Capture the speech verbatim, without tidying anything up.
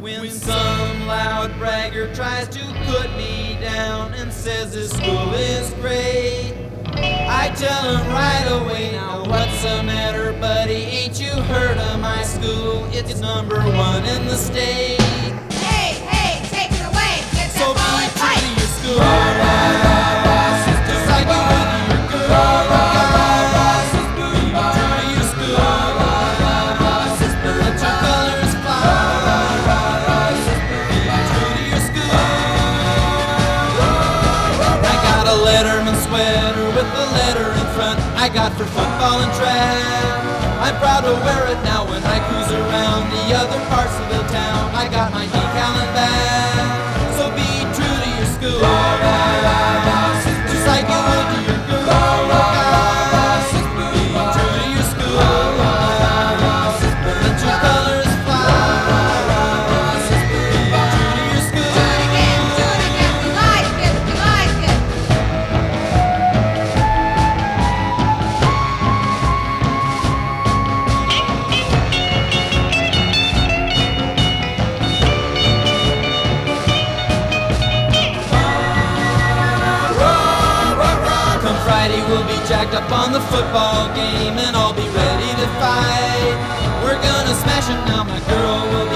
When some loud bragger tries to put me down and says this school is great, I tell him right away, now what's the matter, buddy? Ain't you heard of my school? It's number one in the state. Hey, hey, take it away. Get So that be ball true and to fight. your school, just like you would to your girl. Be true to your school, let your colors fly. Be true to your school. I got a Letterman sweater with the letter in front I got for football and track. I'm proud to wear it now when I cruise around the other parts of the town. I got my decal and bag. So be true to your school, just like you would to your girl. Be true to your school, let your colors fly. Be true to your school. Do it again, do it again. We like it, we like it. Come Friday we'll be jacked up on the football game and I'll be ready to fight. We're gonna smash it now, my girl will